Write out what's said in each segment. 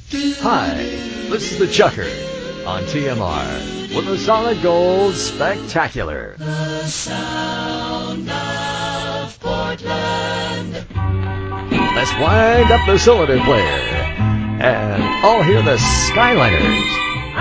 Hi, this is the Chucker on TMR with the Solid Gold Spectacular. The sound of Portland. Let's wind up the cylinder player and all hear the Skyliners.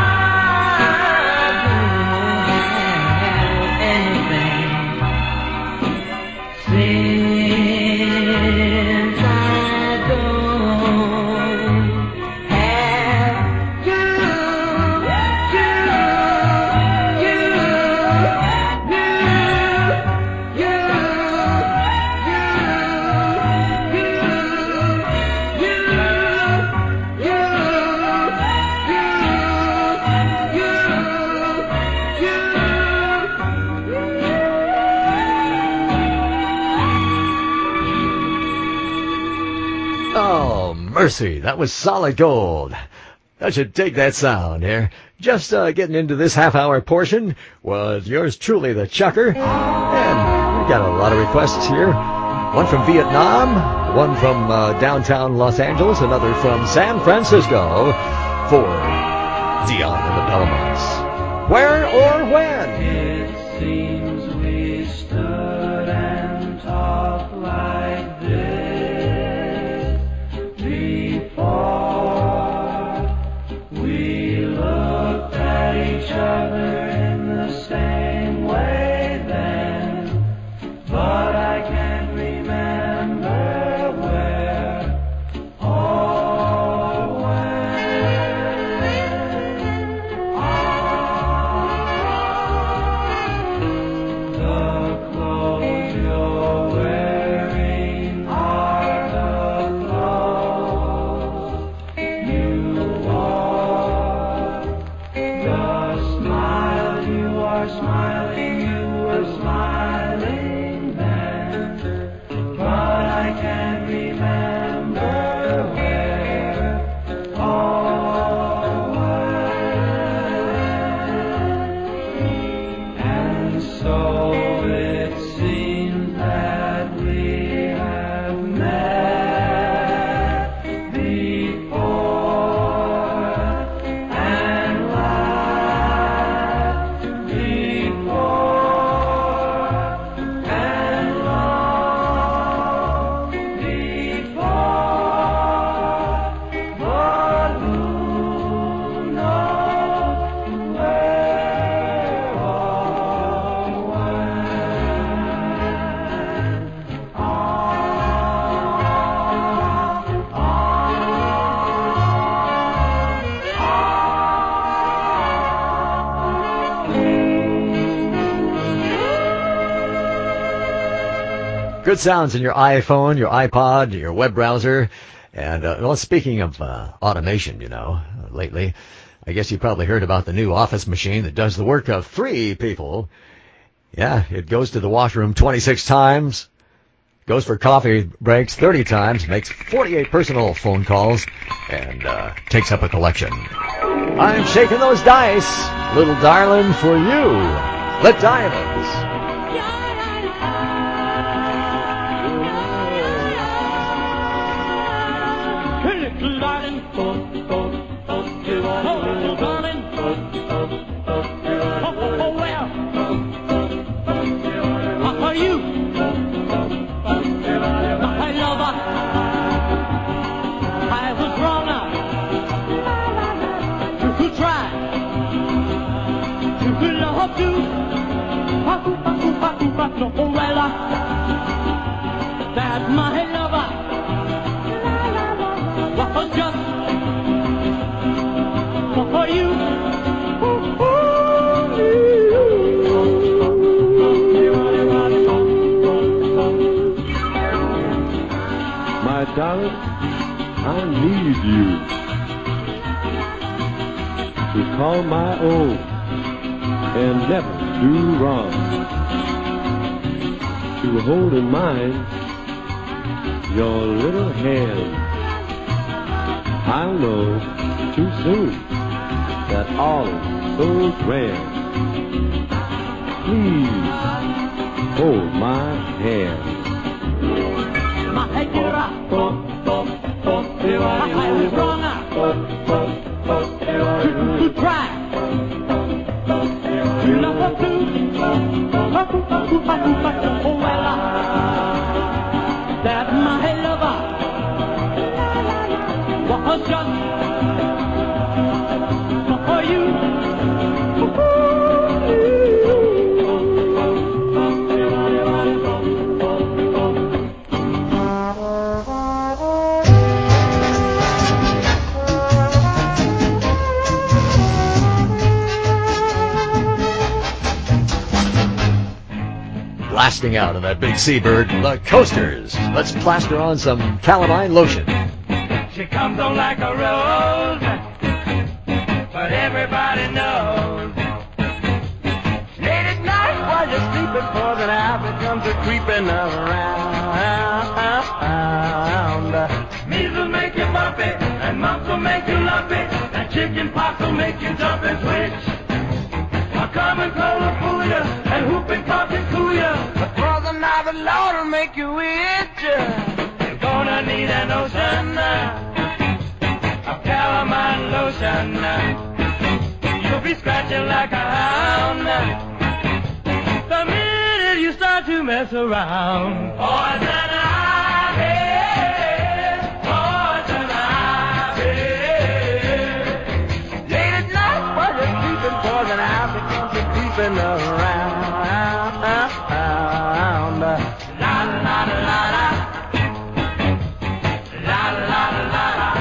Mercy, that was solid gold. I should dig that sound here. Just getting into this half-hour portion was yours truly, the Chucker. And we got a lot of requests here. One from Vietnam, one from downtown Los Angeles, another from San Francisco for Dion and the Belmonts. Where or when? It seems we stood and talked like this. We looked at each other in the same way then, but I can't remember where or when. The clothes you're wearing are the clothes you wore. The smile you are smiling, you were smiling then, but I can't remember where or when. And so it seems that we have met before and laughed before and loved before, but who knows where or Good sounds in your iPhone, your iPod, your web browser. And, well, speaking of automation, lately, I guess you probably heard about the new office machine that does the work of 3 people. Yeah, it goes to the washroom 26 times, goes for coffee breaks 30 times, makes 48 personal phone calls, and takes up a collection. I'm shaking those dice, little darling, for you. The Diamonds. That my lover was just for you. My darling, I need you to call my own and never do wrong. To hold in mind your little hand. I'll know too soon that all is so grand. Please hold my hand. My dear, I was wrong. was just for you. Blasting out of that big seabird, the Coasters. Let's plaster on some calamine lotion. She comes on like a rose, but everybody knows. Late at night while you're sleeping, for the habit comes a creeping around. Measles make you bumpy, and mumps will make you lumpy, and chicken pox will make you jump and switch. A common cold will fool you, and whooping cough can cool you, but for the night the Lord will make you itch. You're gonna need an ocean of calamine lotion. You'll be scratching like a hound the minute you start to mess around. Poison ivy, poison ivy. Late at night while you're sleeping, poison ivy comes a creeping around. La la la la. La la la la.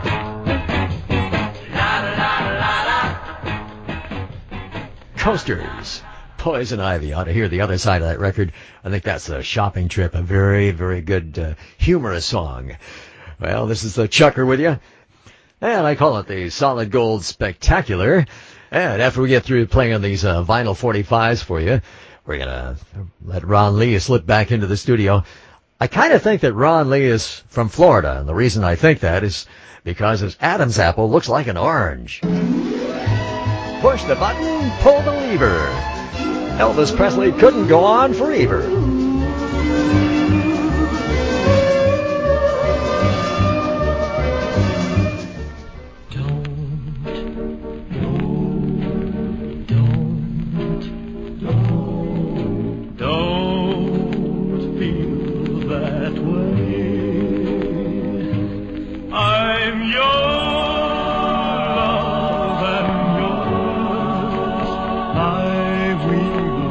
La la la la. Coasters. Poison Ivy. Ought to hear the other side of that record. I think that's a shopping trip. A very, very good, humorous song. Well, this is the Chucker with you. And I call it the Solid Gold Spectacular. And after we get through playing on these vinyl 45s for you, we're going to let Ron Lee slip back into the studio. I kind of think that Ron Lee is from Florida. And the reason I think that is because his Adam's apple looks like an orange. Push the button, pull the lever. Elvis Presley couldn't go on forever. Don't feel that way. I'm your love and yours I will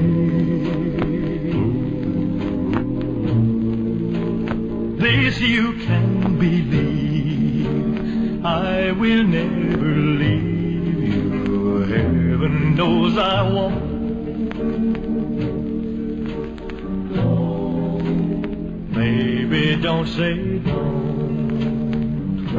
stay. This you can believe, I will never leave you. Heaven knows I won't. Baby, don't say don't.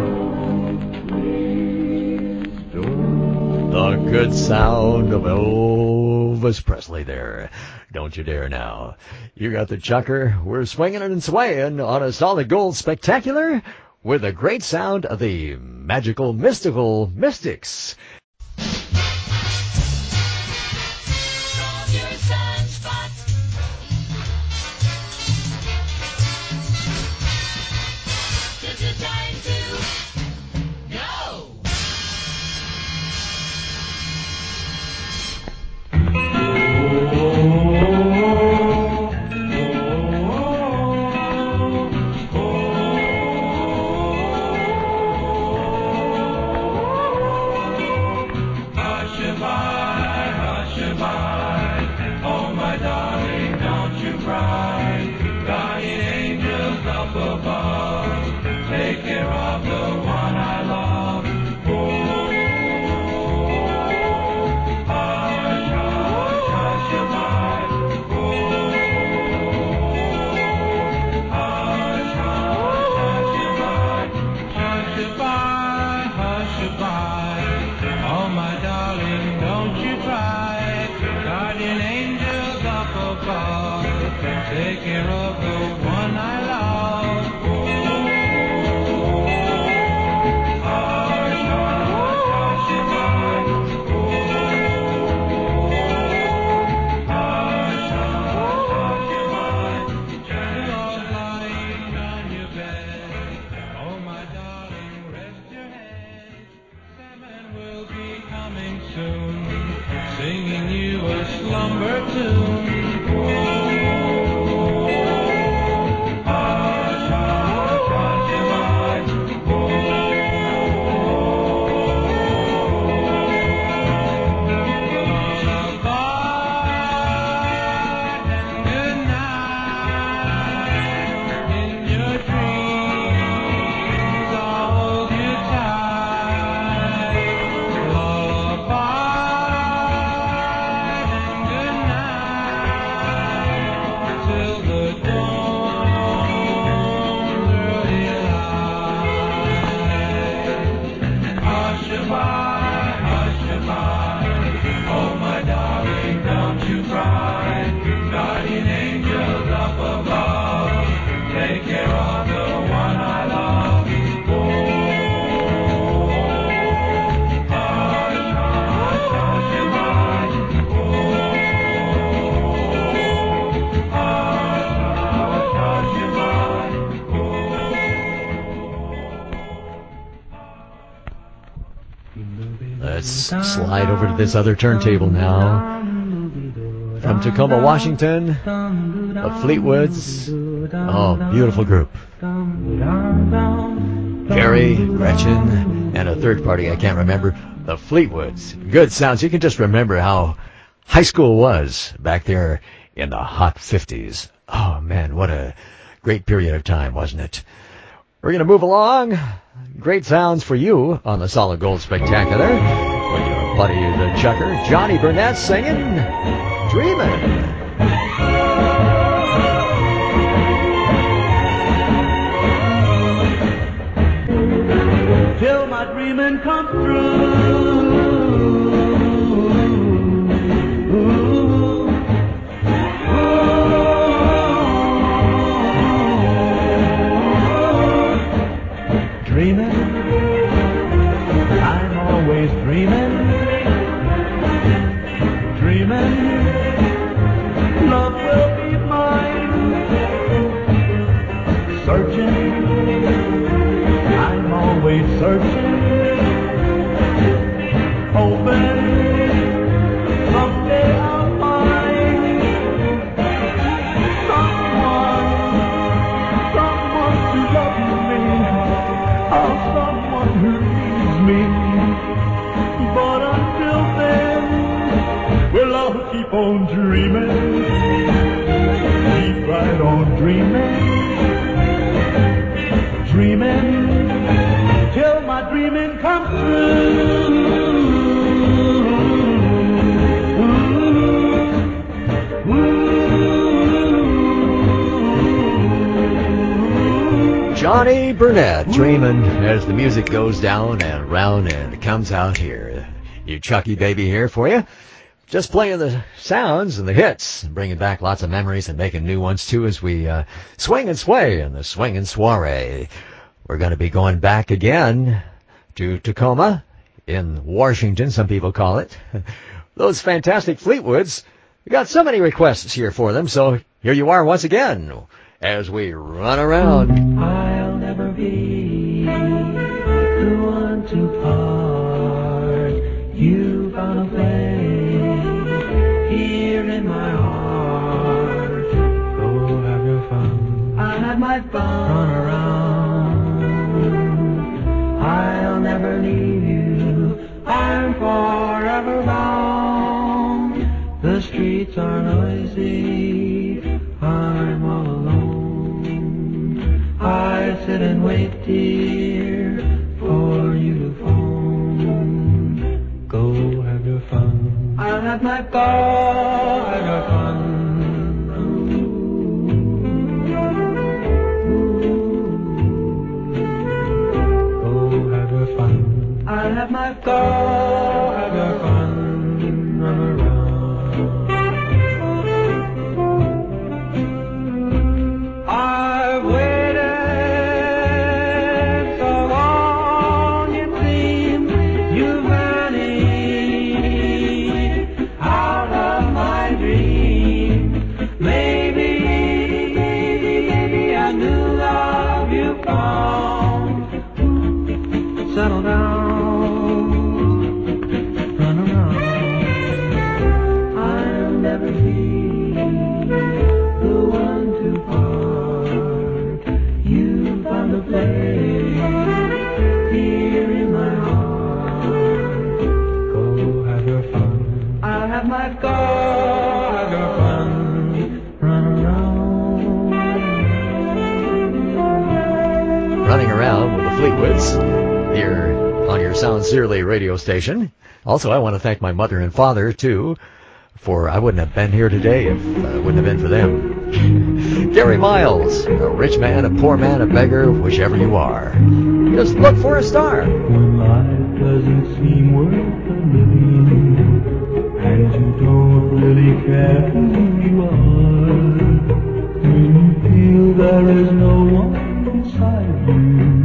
Please don't. The good sound of Elvis Presley there. Don't you dare now. You got the Chucker. We're swinging and swaying on a Solid Gold Spectacular with the great sound of the Magical Mystical Mystics. Let's slide over to this other turntable now. From Tacoma, Washington, the Fleetwoods. Oh, beautiful group. Gary, Gretchen, and a third party I can't remember. The Fleetwoods. Good sounds. You can just remember how high school was back there in the hot 50s. Oh, man, what a great period of time, wasn't it? We're going to move along. Great sounds for you on the Solid Gold Spectacular. With your buddy, the Chucker, Johnny Burnett, singing Dreamin'. Till my dreaming comes true. Dreaming, I'm always dreaming. Dreaming, love will be mine. Searching, I'm always searching. Hoping someday I'll find someone to love me, or someone who needs me. But until then, we'll all keep on dreaming. Keep right on dreaming. Dreaming till my dreaming comes true. Johnny Burnett, dreaming as the music goes down and round and it comes out here. You Chucky baby here for you. Just playing the sounds and the hits, bringing back lots of memories and making new ones too as we swing and sway in the swing and soiree. We're going to be going back again to Tacoma in Washington, some people call it. Those fantastic Fleetwoods. We got so many requests here for them, so here you are once again as we run around. I'll never be the one to part. You found a place here in my heart. Go have your fun. I had my fun. Run around. I'll never leave you. I'm forever bound. The streets are noisy. I'm all alone. I sit and wait, dear, for you to phone. Go have your fun. I'll have my fun. Have your fun. Go have your fun. I'll have my go. Have your fun. Run around. I've waited so long, it seems you've vanished out of my dreams. Maybe a new love you found. Settle down, run around. I'll never be the one to part. You found a place here in my heart. Go have your fun. I'll have my go. Have your fun. Run around. Running around with the Fleetwoods here on your Sound Sincerely radio station. Also, I want to thank my mother and father, too, for I wouldn't have been here today if it wouldn't have been for them. Gary Miles, a rich man, a poor man, a beggar, whichever you are. Just look for a star. When life doesn't seem worth the living, and you don't really care who you are, when you feel there is no one beside you,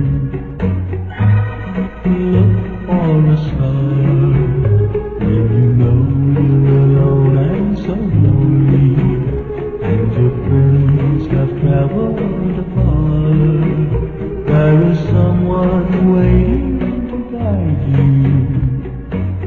look for a star. When you know you're alone and so lonely, and your friends have traveled afar, there is someone waiting to guide you.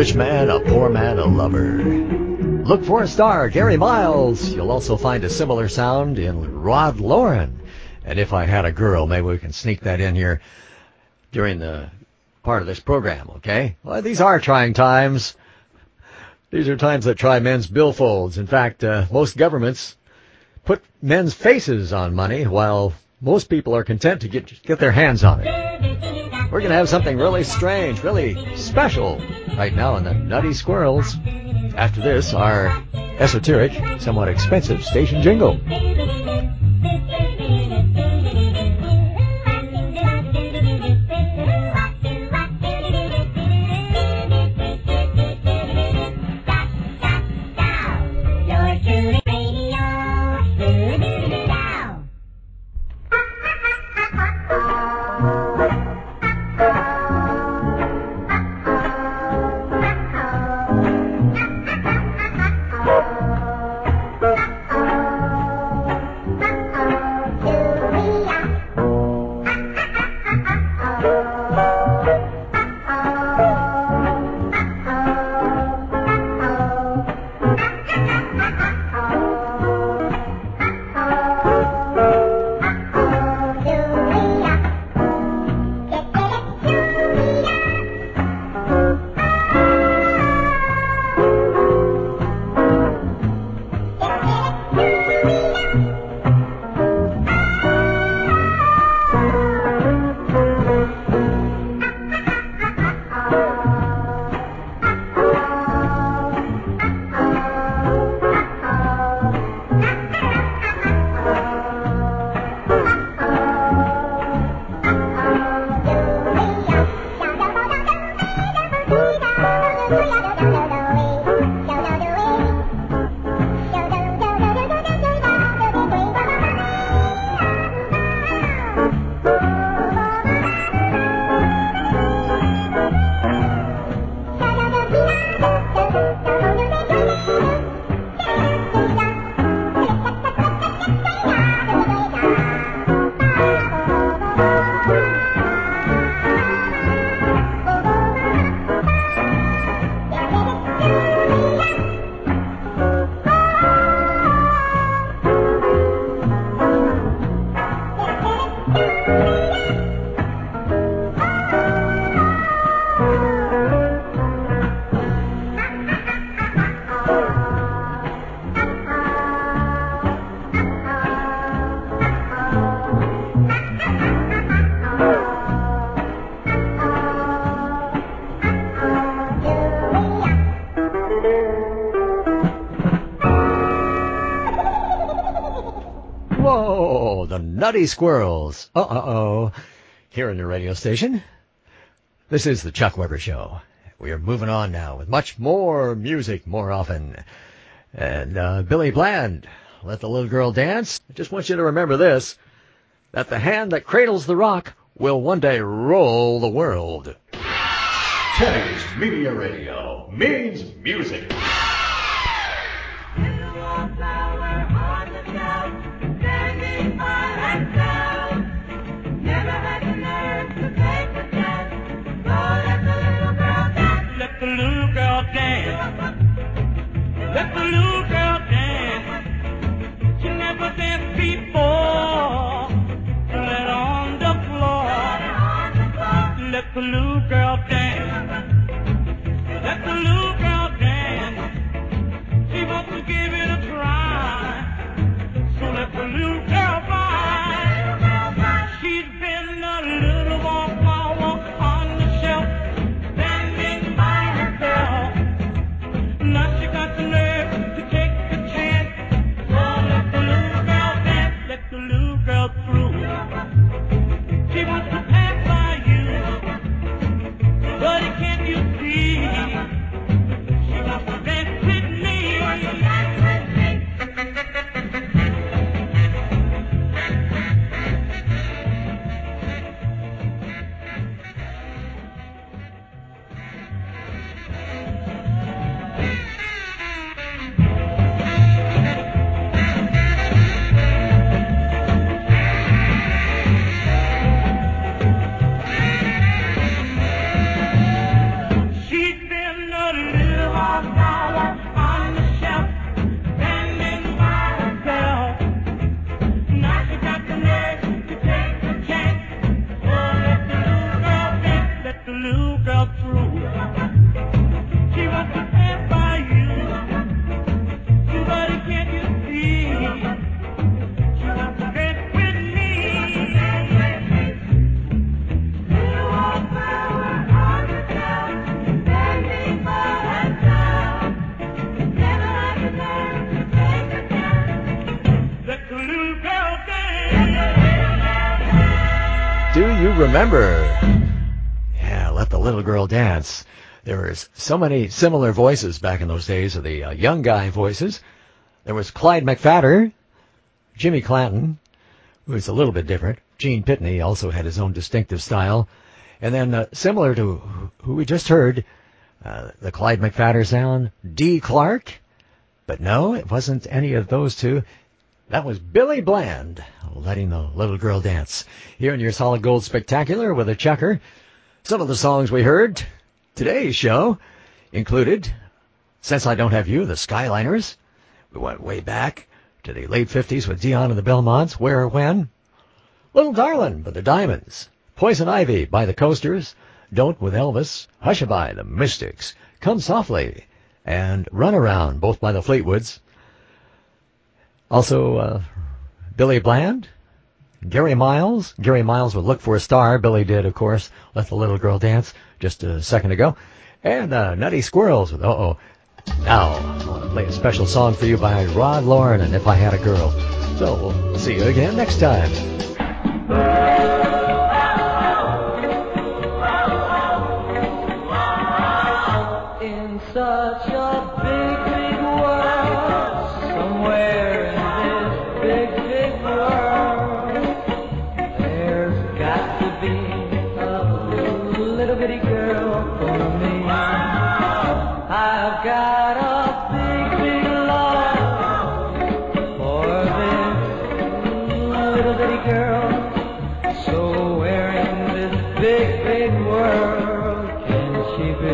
rich man, a poor man, a lover. Look for a star, Gary Miles. You'll also find a similar sound in Rod Lauren. And If I Had a Girl, maybe we can sneak that in here during the part of this program, okay? Well, these are trying times. These are times that try men's billfolds. In fact, most governments put men's faces on money, while most people are content to get their hands on it. We're going to have something really strange, really special right now in the Nutty Squirrels. After this, our esoteric, somewhat expensive station jingle. Whoa, the Nutty Squirrels. Here in the radio station. This is the Chuck Weber Show. We are moving on now with much more music more often. And Billy Bland, Let the Little Girl Dance. I just want you to remember this, that the hand that cradles the rock will one day roll the world. Teddy's Media Radio means music. Let the little girl dance. She never danced before. Let on the floor. Let the little girl dance. Let the little girl dance. little girl dance. Do you remember? Yeah, Let the Little Girl Dance. There was so many similar voices back in those days of the young guy voices. There was Clyde McPhatter, Jimmy Clanton, who was a little bit different. Gene Pitney also had his own distinctive style. And then similar to who we just heard, the Clyde McPhatter sound, Dee Clark. But no, it wasn't any of those two. That was Billy Bland, Letting the Little Girl Dance. Here in your Solid Gold Spectacular with a checker. Some of the songs we heard today's show included Since I Don't Have You, the Skyliners. We went way back to the late 50s with Dion and the Belmonts, Where or When. Little Darlin' by the Diamonds. Poison Ivy by the Coasters. Don't with Elvis. Hushabye, the Mystics. Come Softly and Run Around, both by the Fleetwoods. Also, Billy Bland, Gary Miles. Gary Miles would Look for a Star. Billy did, of course, Let the Little Girl Dance just a second ago. And Nutty Squirrels with Uh-Oh. Now, I want to play a special song for you by Rod Lauren and If I Had a Girl. So we'll see you again next time. In such a big, big world, somewhere in this big, big world, there's got to be a little bitty girl for me. I've got a big, big love for this little bitty girl. So where in this big, big world can she be?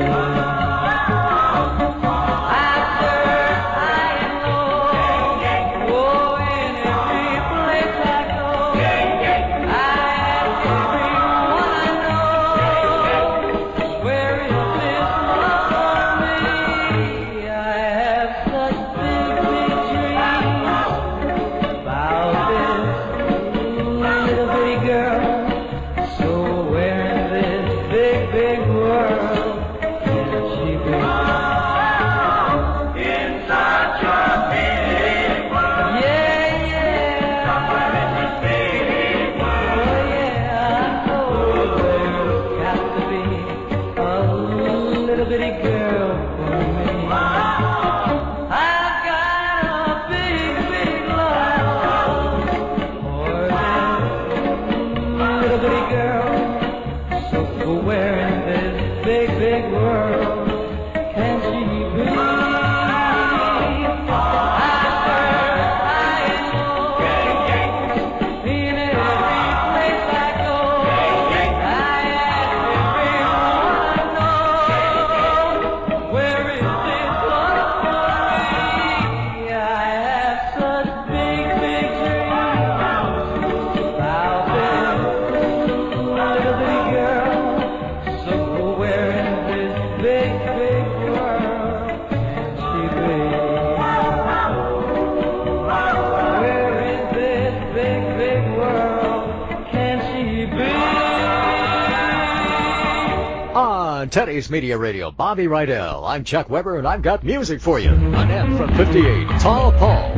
Teddy's Media Radio, Bobby Rydell. I'm Chuck Weber, and I've got music for you. On M from 58, Tall Paul.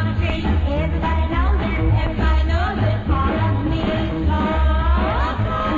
Everybody knows it, follows me,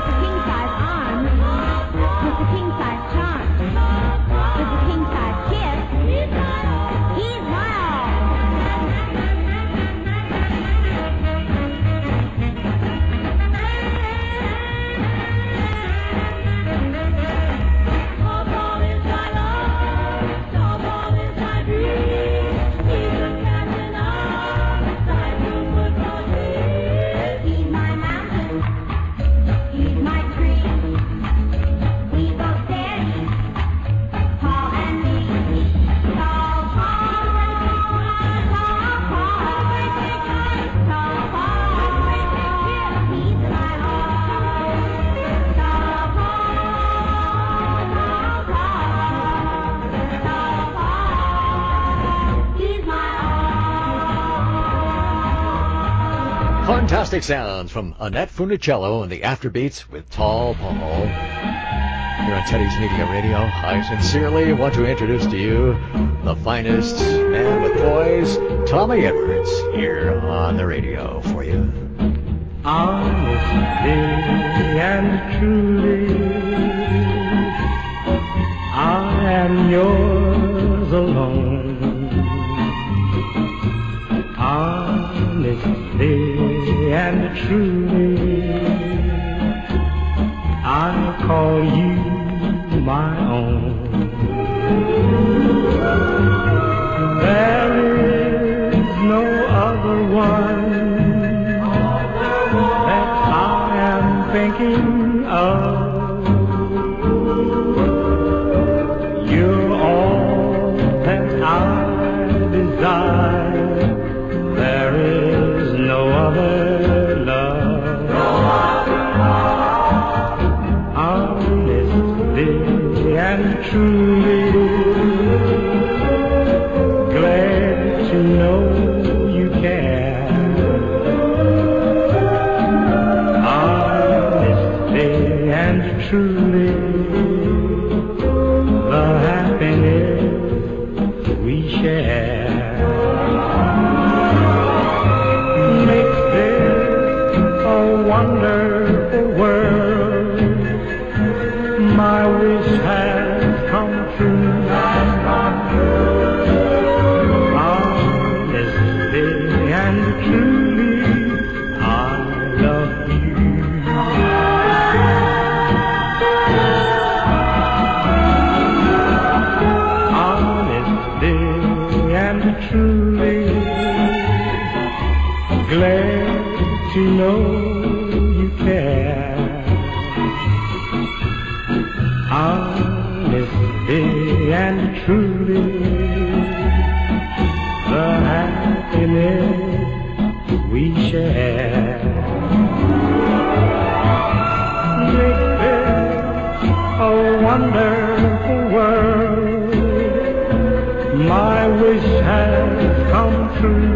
Fantastic sounds from Annette Funicello and the Afterbeats with Tall Paul. Here on Teddy's Media Radio, I sincerely want to introduce to you the finest man with poise, Tommy Edwards, here on the radio for you. Honestly and truly, I am yours alone. Honestly and truly, I call you my own. There is no other one that I am thinking of. You're all that I desire. There is no other love. Honestly and truly, glad to know you care. Honestly and truly, the happiness we share makes this a wonderful world. My wish has come true. Honestly and truly, I love you. Honestly and truly, glad to know you care. Honestly and truly, the happiness we share makes this a wonderful world. My wish has come true.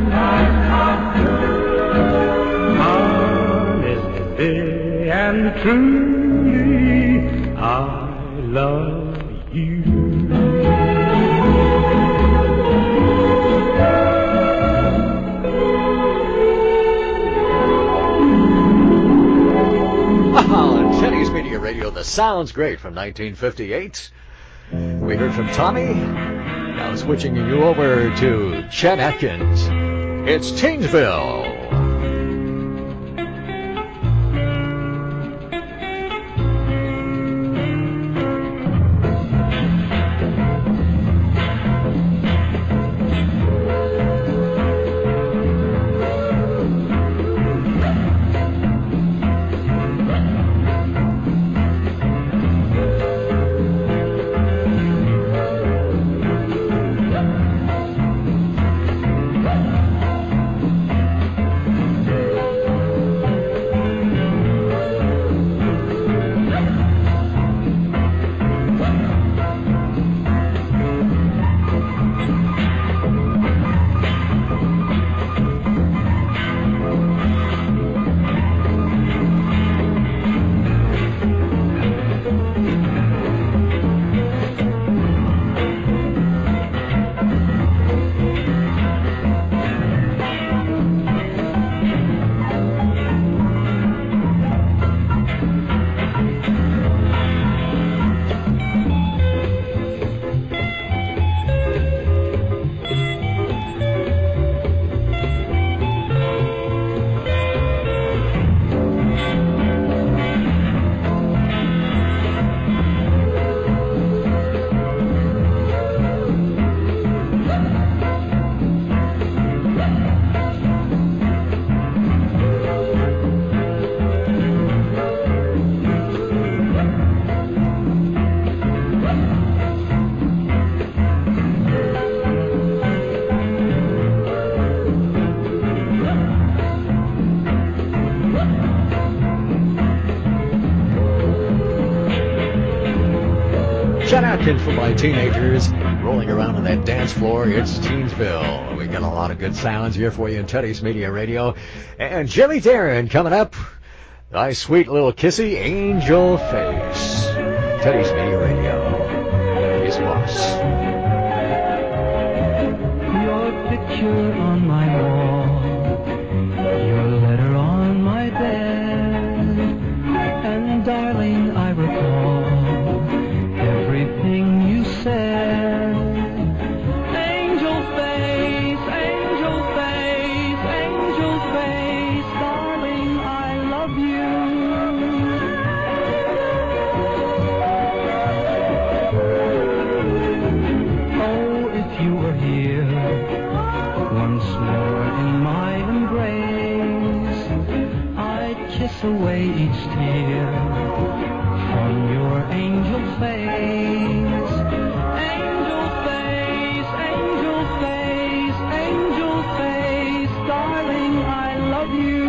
Honestly and truly, I love you. On Teddy's Media Radio, the Sounds Great from 1958. We heard from Tommy. Now switching you over to Chet Atkins. It's Teensville. Chet Atkins for my teenagers rolling around on that dance floor. It's Teensville. We got a lot of good sounds here for you in Teddy's Media Radio. And Jimmy Darren coming up. Nice sweet little kissy angel face. Teddy's Media Radio. His boss. Your picture on my wall, your letter on my bed, and darling, I recall everything you said. Angel face, angel face, angel face, darling, I love you. Oh, if you were here once more in my embrace, I'd kiss away each tear from your angel face. Angel face, angel face, angel face, darling, I love you.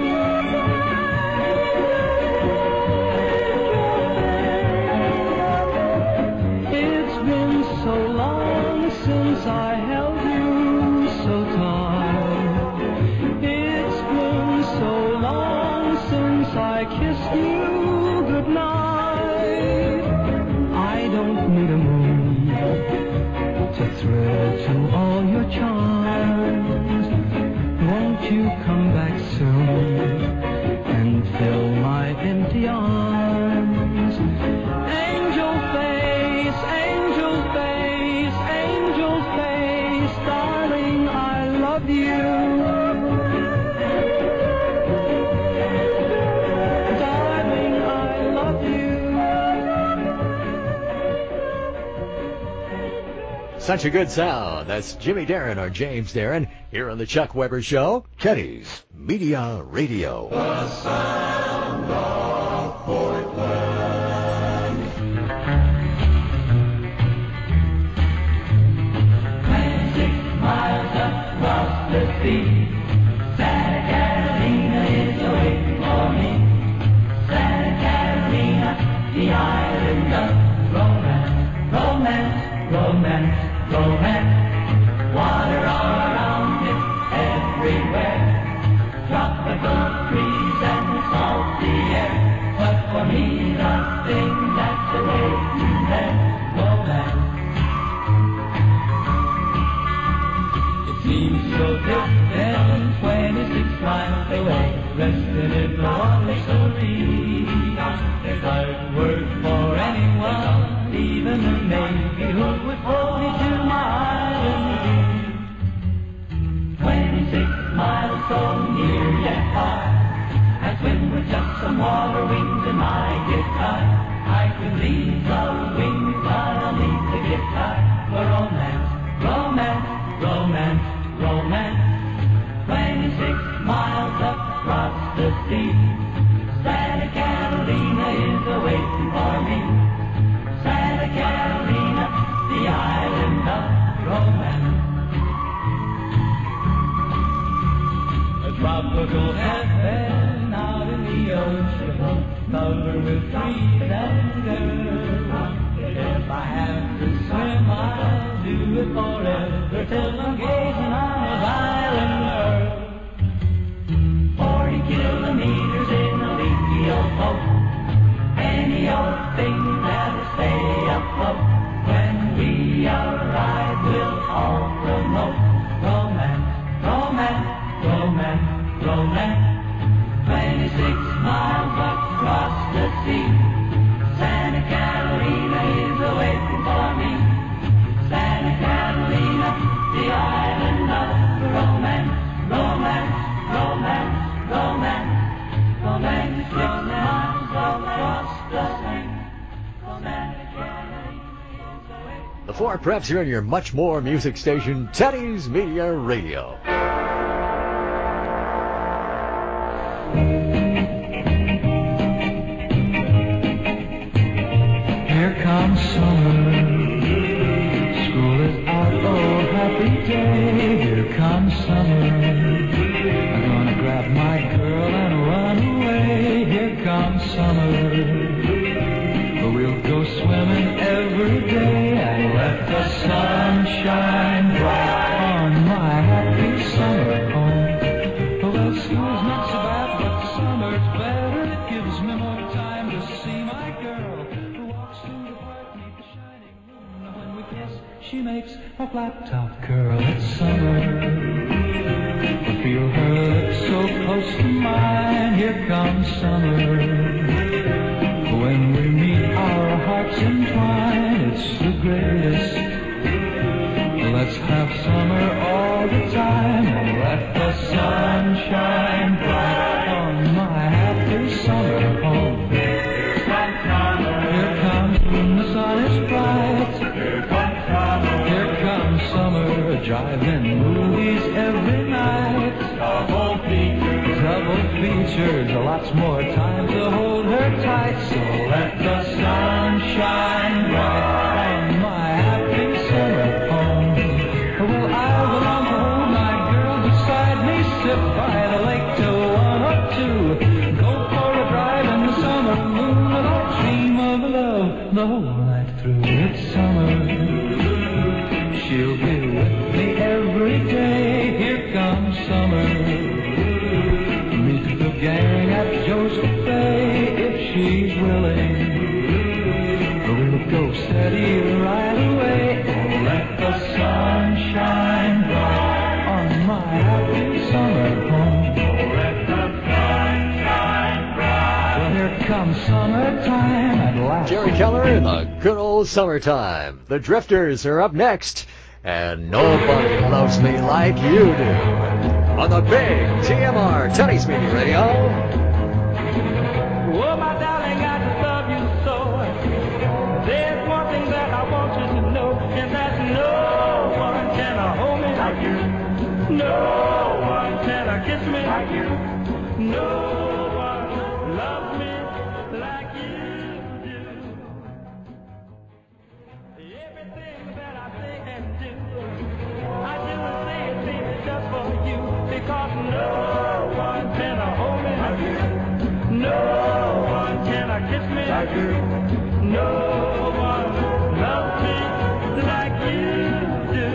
It's been so long since I held you so tight. It's been so long since I kissed you goodnight. I don't need a moon to thrill to all your charms. Won't you come back soon and fill my empty arms? Angel face, angel face, angel face, darling, I love you. Darling, I love you. Such a good sound. That's Jimmy Darren or James Darren here on the Chuck Weber Show. Teddy's Media Radio. Before perhaps you're in your much more music station, Teddy's Media Radio. Here comes summer. School is out, oh happy day. Here comes summer. I'm gonna grab my girl and run away. Here comes summer. We'll go swimming every shine bright on my happy summer home. Well, school's not so bad, but summer's better. It gives me more time to see my girl who walks through the park beneath the shining moon. When we kiss, she makes a flat top curl. It's summer. I feel her lips so close to mine. Here comes summer. When we meet, our hearts entwine. It's the greatest. Let's have summer all the time and let the sun shine bright on my happy summer home. Here comes summer. Here comes when the sun is bright. Here comes summer. Here comes summer. Drive-in movies every night. Double features, lots more time to hold her tight. So let the sun shine bright on my happy summer home. Well, I belong to hold my girl beside me, sit by the lake till 1 or 2. Go for a drive in the summer moon, and I'll dream of love the whole night through. It's summer. She'll be with me every day. Here comes summer. Meet the gang at Joe's Cafe if she's willing. We'll go steady right away. Let the sun shine bright on my happy summer home. Let the sun shine bright. Well, here comes summertime at last. Jerry Keller in the good old summertime. The Drifters are up next. And nobody loves me like you do. On the big TMR Teddy's Media Radio. Oh, my darling, I just love you so. There's one thing that I want you to know, and that no one can hold me like you. No one can kiss me like you. No one loves me like you do. Everything that I say and do, I do and say it, baby, just for you. Because no one can hold me like you. No one can kiss me like you. No one loves me like you do.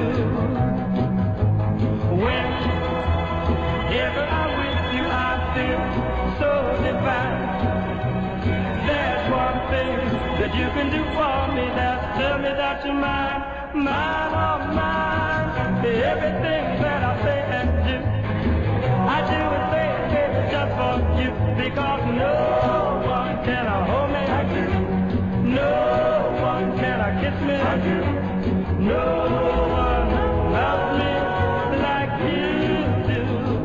Whenever I'm with you, I feel so divine. There's one thing that you can do for me, that tell me that you're mine, mine, oh mine. Everything that I say and do, I do and say it, baby, just for you. Because no one can hold me like you. No one can kiss me like you. No one loves me like you do.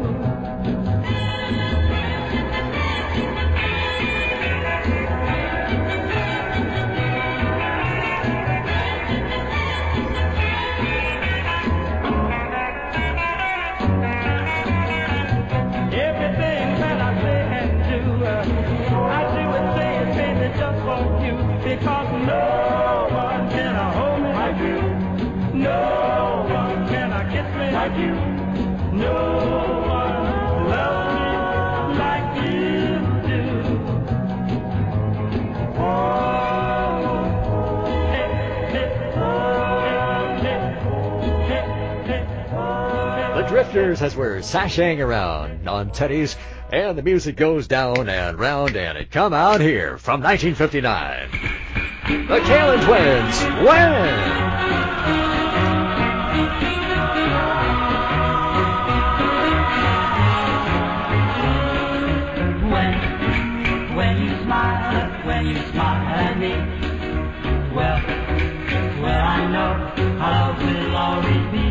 Everything that I say and do, I do and say it, baby, just for you. Because no one can hold me like you. No one can kiss me like you. No one loves me like you do. Oh, hey, hey, hey, hey, hey. The Drifters as we're sashaying around on Teddy's, and the music goes down and round, and it come out here from 1959. The Kalin Twins, When? When you smile at me, well, I know our love will always be.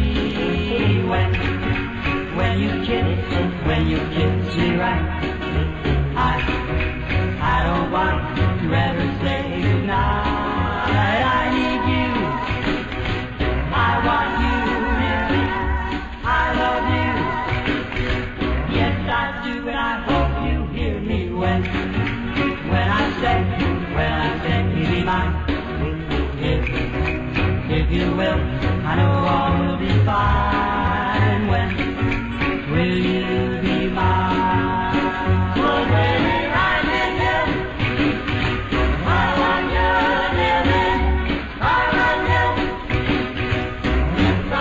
When you kiss me right, I don't want to ever say goodnight. I need you, I want you near me, I love you, yes I do, and I hope you hear me when I say, be mine. If you will, I know all will be fine. When will you be mine? Oh, baby, I need you. I want you near me. I love you. Yes, I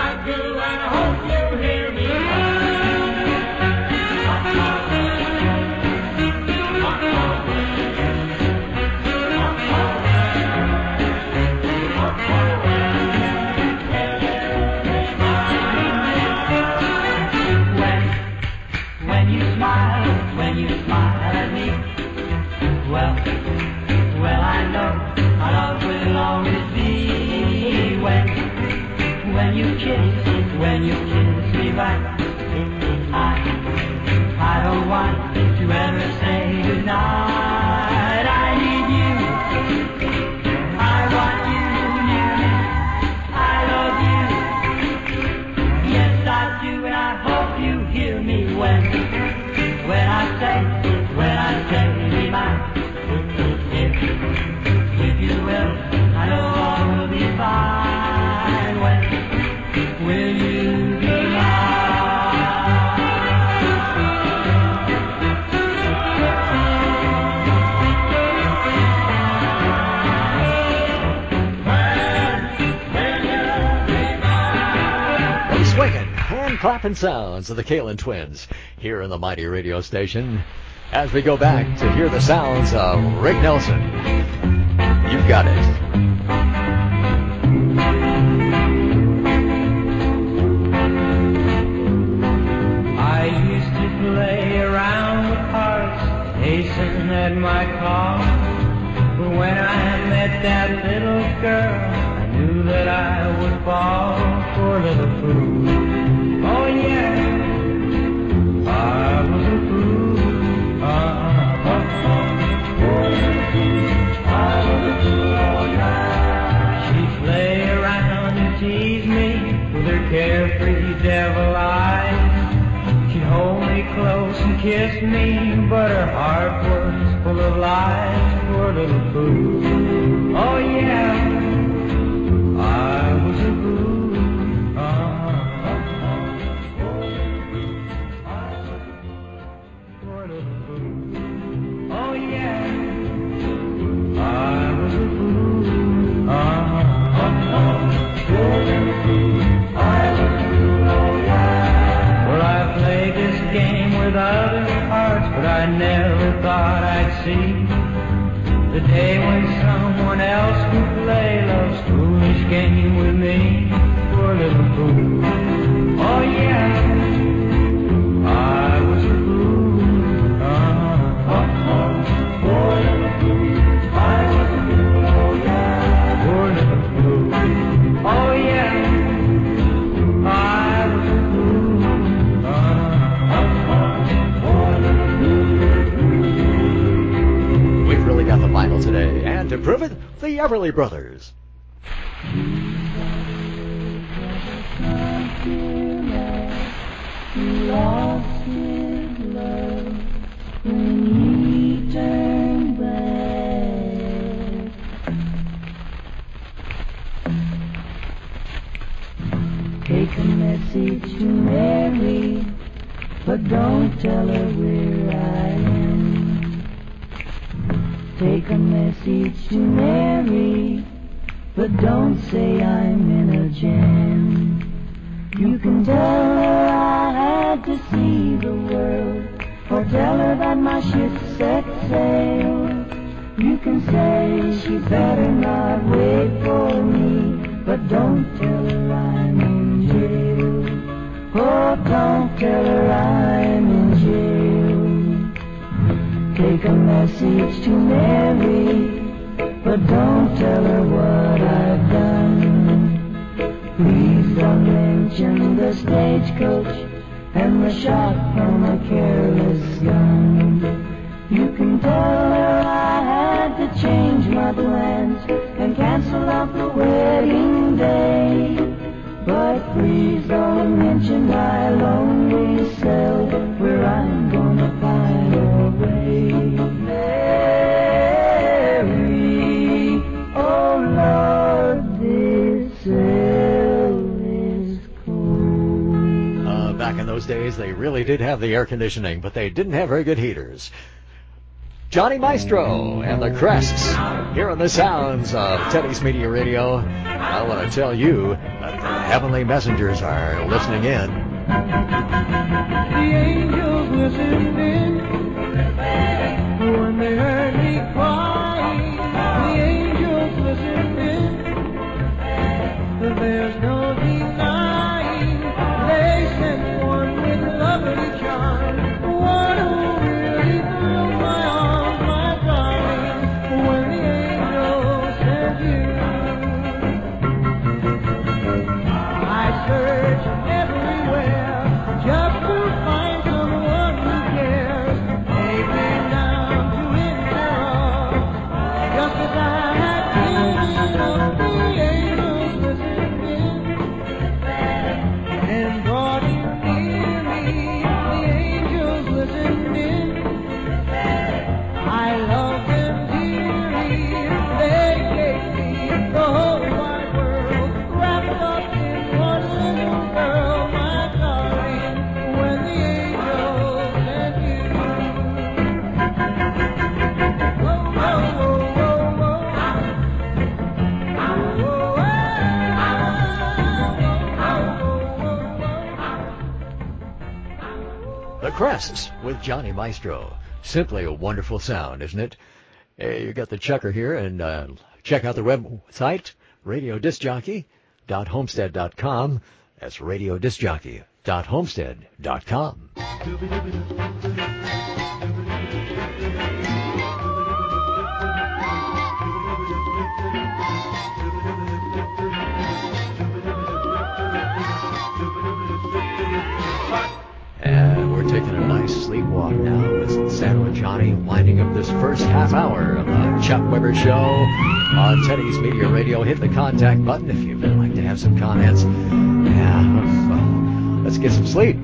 clapping sounds of the Kalin Twins here in the mighty radio station as we go back to hear the sounds of Rick Nelson. You've got it. I used to play around with hearts, hasten at my call. But when I met that little girl, I knew that I would fall for a little fool. Oh yeah, I was a fool. She'd play around and tease me with her carefree devil eyes. She'd hold me close and kiss me, but her heart was full of lies. Poor little fool. Oh yeah, I was a fool. Poor little fool. Oh yeah, I was a fool. Well, I played this game with other hearts, but I never thought I'd see the day when someone else would play love's foolish game with me. Poor little fool. Oh yeah, I was a fool. Poor little fool. I was a fool. Oh yeah. Poor little fool. Oh yeah, I was a fool. We've really got the vinyl today, and to prove it, the Everly Brothers. Lost his love when he turned back. Take a message to Mary, but don't tell her where I am. Take a message to Mary, but don't say I'm in a jam. You can tell her I had to see the world, or tell her that my ship set sail. You can say she better not wait for me, but don't tell her I'm in jail. Oh, don't tell her I'm in jail. Take a message to Mary, but don't tell her what I've done. Please don't mention the stagecoach and the shot from a careless gun. You can tell her I had to change my plans and cancel out the wedding day. But please don't mention my lonely cell where I'm gonna find a way. Mary, oh Lord, this cell is cold. Back in those days, they really did have the air conditioning, but they didn't have very good heaters. Johnny Maestro and the Crests, here on the sounds of Teddy's Media Radio. I want to tell you that the heavenly messengers are listening in. The angels listened in when they heard me crying. The angels listened in. There's no denying. They sent one with lovely charm, one who really thrilled my arms, my darling, when the angels sent you. I searched everywhere just to find someone who cares. They came down to India Crests with Johnny Maestro. Simply a wonderful sound, isn't it? Hey, you got the chucker here, and check out the website, radiodiscjockey.homestead.com. That's radiodiscjockey.homestead.com. And we're taking a nice sleepwalk now with Santa and Johnny, winding up this first half hour of the Chuck Weber Show on Teddy's Media Radio. Hit the contact button if you'd like to have some comments. Yeah, let's get some sleep.